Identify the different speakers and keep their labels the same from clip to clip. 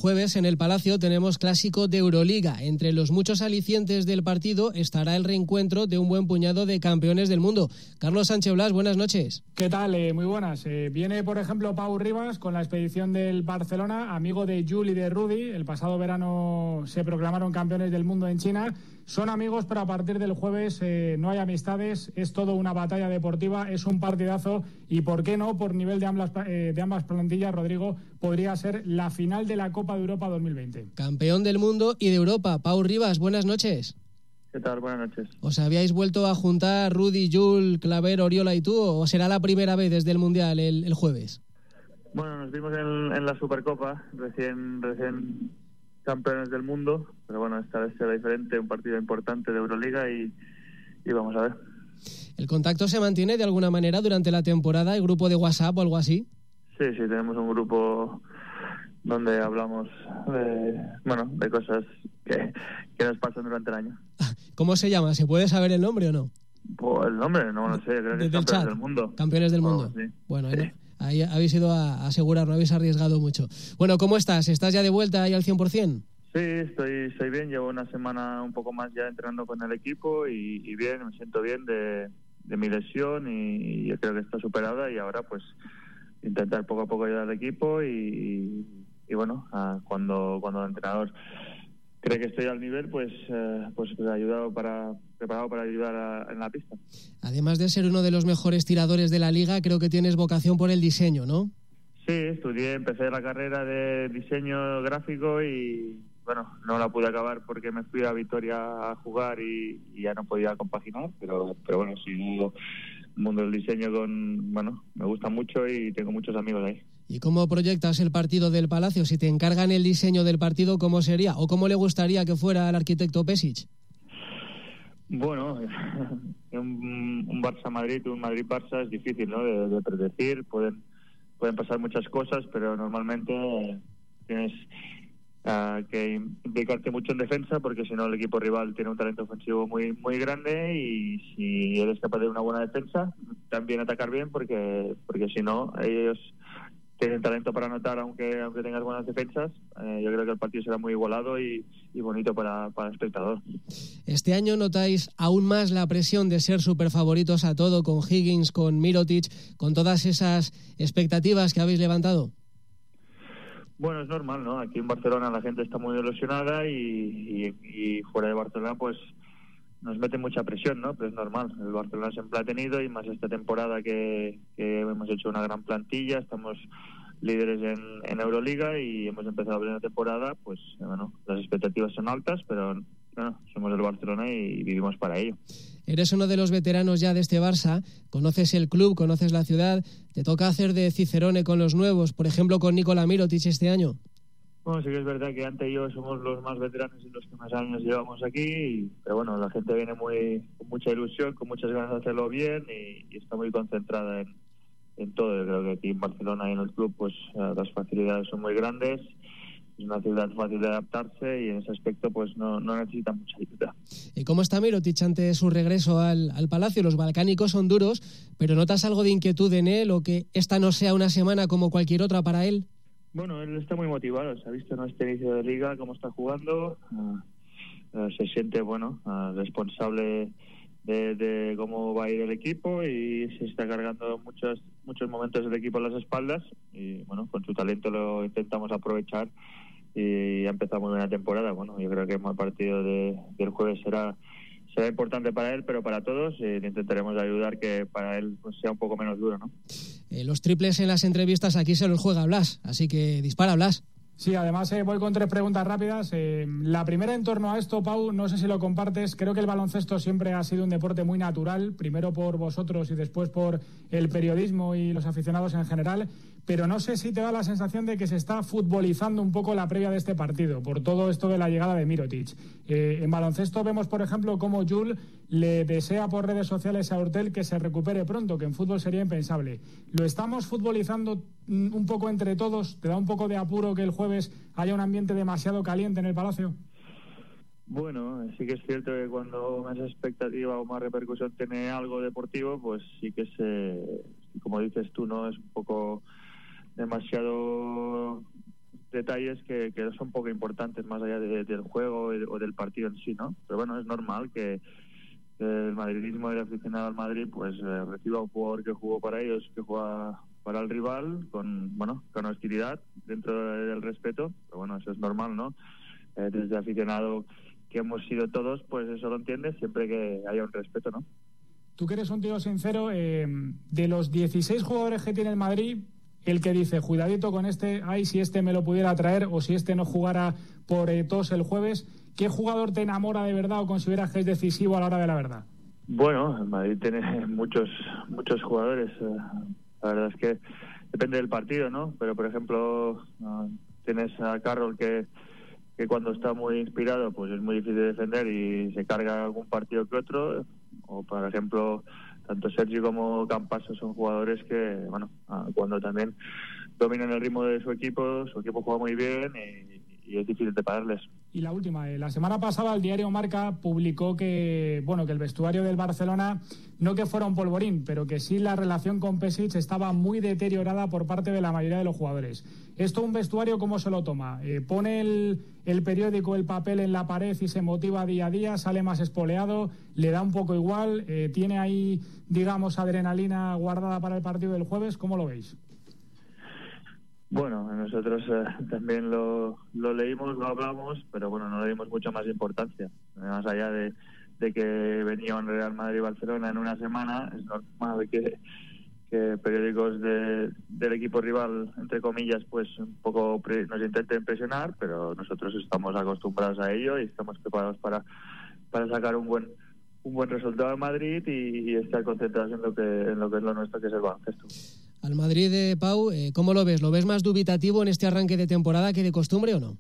Speaker 1: jueves en el Palacio tenemos clásico de Euroliga. Entre los muchos alicientes del partido estará el reencuentro de un buen puñado de campeones del mundo. Carlos Sánchez Blas, buenas noches.
Speaker 2: ¿Qué tal? Muy buenas. Viene, por ejemplo, Pau Ribas con la expedición del Barcelona, amigo de Jul y de Rudy. El pasado verano se proclamaron campeones del mundo en China. Son amigos, pero a partir del jueves no hay amistades. Es todo una batalla deportiva, es un partidazo y, ¿por qué no? Por nivel de ambas plantillas, Rodrigo, podría ser la final de la Copa de Europa 2020.
Speaker 1: Campeón del mundo y de Europa. Pau Ribas, buenas noches.
Speaker 3: ¿Qué tal? Buenas noches.
Speaker 1: ¿Os habíais vuelto a juntar Rudy, Jul, Claver, Oriola y tú, o será la primera vez desde el Mundial el jueves?
Speaker 3: Bueno, nos vimos en la Supercopa, recién campeones del mundo, pero bueno, esta vez será diferente, un partido importante de Euroliga y vamos a ver.
Speaker 1: ¿El contacto se mantiene de alguna manera durante la temporada, el grupo de WhatsApp o algo así?
Speaker 3: Sí, tenemos un grupo donde hablamos de cosas que nos pasan durante el año.
Speaker 1: ¿Cómo se llama? ¿Se puede saber el nombre o no?
Speaker 3: Pues el nombre no lo sé, creo que es Campeones del Mundo.
Speaker 1: Campeones del Mundo.
Speaker 3: Sí.
Speaker 1: Bueno,
Speaker 3: sí.
Speaker 1: Ahí habéis ido a asegurar, no habéis arriesgado mucho. Bueno, ¿cómo estás? ¿Estás ya de vuelta ahí al 100%?
Speaker 3: Sí, estoy bien, llevo una semana un poco más ya entrenando con el equipo y bien, me siento bien de mi lesión y yo creo que está superada y ahora pues intentar poco a poco ayudar al equipo y bueno, cuando el entrenador cree que estoy al nivel, pues preparado para ayudar en la pista.
Speaker 1: Además de ser uno de los mejores tiradores de la liga, creo que tienes vocación por el diseño, ¿no?
Speaker 3: Sí, empecé la carrera de diseño gráfico y bueno, no la pude acabar porque me fui a Vitoria a jugar y ya no podía compaginar, pero bueno, sí, el mundo del diseño me gusta mucho y tengo muchos amigos ahí.
Speaker 1: ¿Y cómo proyectas el partido del Palacio? Si te encargan el diseño del partido, ¿cómo sería? ¿O cómo le gustaría que fuera al arquitecto Pešić?
Speaker 3: Bueno, un Barça-Madrid, un Madrid-Barça es difícil, ¿no? De predecir, pueden pasar muchas cosas, pero normalmente tienes que implicarte mucho en defensa, porque si no el equipo rival tiene un talento ofensivo muy muy grande y si eres capaz de una buena defensa, también atacar bien, porque si no, ellos tienen talento para anotar aunque tengas buenas defensas. Yo creo que el partido será muy igualado y bonito para el espectador.
Speaker 1: Este año notáis aún más la presión de ser superfavoritos a todo, con Higgins, con Mirotic, con todas esas expectativas que habéis levantado.
Speaker 3: Bueno, es normal, ¿no? Aquí en Barcelona la gente está muy ilusionada y fuera de Barcelona pues nos mete mucha presión, ¿no? Pero es normal, el Barcelona siempre ha tenido y más esta temporada que hemos hecho una gran plantilla, estamos líderes en Euroliga y hemos empezado la primera temporada, pues bueno, las expectativas son altas, pero bueno, somos el Barcelona y vivimos para ello.
Speaker 1: Eres uno de los veteranos ya de este Barça, conoces el club, conoces la ciudad, ¿te toca hacer de Cicerone con los nuevos, por ejemplo con Nikola Mirotic este año?
Speaker 3: Bueno, sí que es verdad que Ante y yo somos los más veteranos y los que más años llevamos aquí, pero bueno, la gente viene con mucha ilusión, con muchas ganas de hacerlo bien y está muy concentrada en todo. Yo creo que aquí en Barcelona y en el club pues las facilidades son muy grandes, es una ciudad fácil de adaptarse y en ese aspecto pues no necesita mucha ayuda.
Speaker 1: ¿Y cómo está Mirotic ante su regreso al Palacio? Los balcánicos son duros, pero ¿notas algo de inquietud en él o que esta no sea una semana como cualquier otra para él?
Speaker 3: Bueno, él está muy motivado, se ha visto en este inicio de liga cómo está jugando, se siente responsable de cómo va a ir el equipo y se está cargando muchos momentos del equipo a las espaldas y bueno, con su talento lo intentamos aprovechar y ha empezado muy buena temporada. Bueno, yo creo que el partido del jueves será importante para él, pero para todos le intentaremos ayudar que para él pues, sea un poco menos duro, ¿no?
Speaker 1: Los triples en las entrevistas aquí se los juega Blas, así que dispara, Blas.
Speaker 2: Sí, además voy con 3 preguntas rápidas. La primera en torno a esto, Pau, no sé si lo compartes. Creo que el baloncesto siempre ha sido un deporte muy natural, primero por vosotros y después por el periodismo y los aficionados en general. Pero no sé si te da la sensación de que se está futbolizando un poco la previa de este partido, por todo esto de la llegada de Mirotic. En baloncesto vemos, por ejemplo, cómo Jul le desea por redes sociales a Hurtel que se recupere pronto, que en fútbol sería impensable. ¿Lo estamos futbolizando un poco entre todos? ¿Te da un poco de apuro que el jueves haya un ambiente demasiado caliente en el Palacio?
Speaker 3: Bueno, sí que es cierto que cuando más expectativa o más repercusión tiene algo deportivo, pues sí que como dices tú, no es un poco demasiado detalles que son poco importantes más allá del juego o del partido en sí, ¿no? Pero bueno, es normal que el madridismo del aficionado al Madrid pues reciba un jugador que jugó para ellos, que juega para el rival con hostilidad dentro del respeto, pero bueno, eso es normal, ¿no? Desde aficionado que hemos sido todos, pues eso lo entiendes siempre que haya un respeto, ¿no?
Speaker 2: Tú que eres un tío sincero, de los 16 jugadores que tiene el Madrid, el que dice, cuidadito con este, ay, si este me lo pudiera traer o si este no jugara por tos el jueves, ¿qué jugador te enamora de verdad o consideras que es decisivo a la hora de la verdad?
Speaker 3: Bueno, el Madrid tiene muchos jugadores. La verdad es que depende del partido, ¿no? Pero, por ejemplo, tienes a Carroll que cuando está muy inspirado pues es muy difícil de defender y se carga algún partido que otro. O, por ejemplo, tanto Sergio como Campaso son jugadores que, bueno, cuando también dominan el ritmo de su equipo juega muy bien y es difícil de pararles.
Speaker 2: Y la última, la semana pasada el diario Marca publicó que el vestuario del Barcelona, no que fuera un polvorín, pero que sí la relación con Pesic estaba muy deteriorada por parte de la mayoría de los jugadores. ¿Esto un vestuario cómo se lo toma? ¿Pone el periódico, el papel en la pared y se motiva día a día? ¿Sale más espoleado? ¿Le da un poco igual? ¿Tiene ahí, digamos, adrenalina guardada para el partido del jueves? ¿Cómo lo veis?
Speaker 3: Bueno, nosotros también lo leímos, lo hablamos, pero bueno, no le dimos mucha más importancia. Más allá de que venía un Real Madrid-Barcelona en una semana, es normal que periódicos del equipo rival, entre comillas, pues un poco nos intenten presionar, pero nosotros estamos acostumbrados a ello y estamos preparados para sacar un buen resultado en Madrid y estar concentrados en lo que es lo nuestro, que es el baloncesto.
Speaker 1: Al Madrid de Pau, ¿cómo lo ves? ¿Lo ves más dubitativo en este arranque de temporada que de costumbre o no?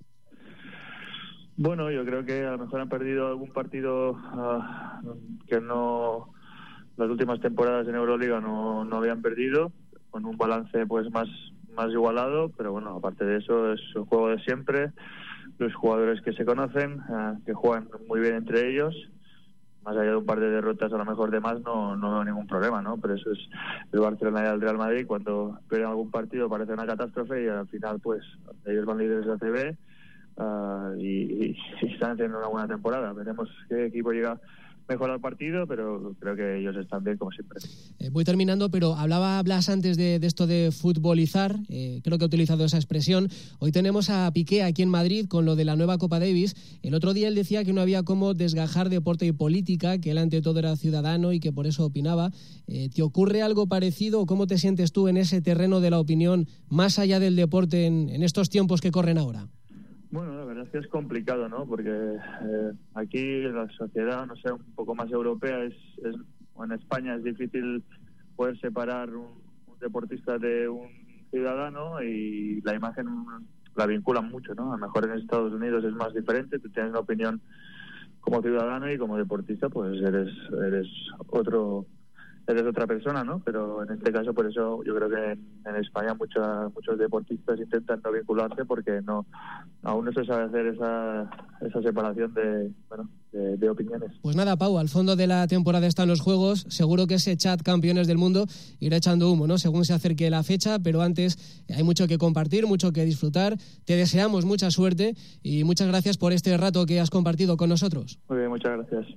Speaker 3: Bueno, yo creo que a lo mejor han perdido algún partido que no, las últimas temporadas en Euroliga no habían perdido, con un balance pues más igualado, pero bueno, aparte de eso es un juego de siempre, los jugadores que se conocen, que juegan muy bien entre ellos. Más allá de un par de derrotas a lo mejor de más no veo ningún problema, ¿no? Pero eso es el Barcelona y el Real Madrid, cuando pierden algún partido parece una catástrofe y al final pues ellos van líderes de ACB y están haciendo una buena temporada. Veremos qué equipo llega mejor al partido, pero creo que ellos están bien como siempre.
Speaker 1: Voy terminando, pero hablaba Blas antes de esto de futbolizar, creo que ha utilizado esa expresión. Hoy tenemos a Piqué aquí en Madrid con lo de la nueva Copa Davis. El otro día él decía que no había cómo desgajar deporte y política, que él ante todo era ciudadano y que por eso opinaba. ¿Te ocurre algo parecido o cómo te sientes tú en ese terreno de la opinión más allá del deporte en estos tiempos que corren ahora?
Speaker 3: Bueno, la verdad es que es complicado, ¿no? Porque aquí la sociedad, no sé, un poco más europea, en España es difícil poder separar un deportista de un ciudadano y la imagen la vinculan mucho, ¿no? A lo mejor en Estados Unidos es más diferente, tú tienes una opinión como ciudadano y como deportista, pues eres otra persona, ¿no? Pero en este caso, por eso yo creo que en España muchos deportistas intentan no vincularse porque aún no se sabe hacer esa separación de opiniones.
Speaker 1: Pues nada, Pau, al fondo de la temporada están los Juegos. Seguro que ese chat Campeones del Mundo irá echando humo, ¿no? Según se acerque la fecha, pero antes hay mucho que compartir, mucho que disfrutar. Te deseamos mucha suerte y muchas gracias por este rato que has compartido con nosotros.
Speaker 3: Muy bien, muchas gracias.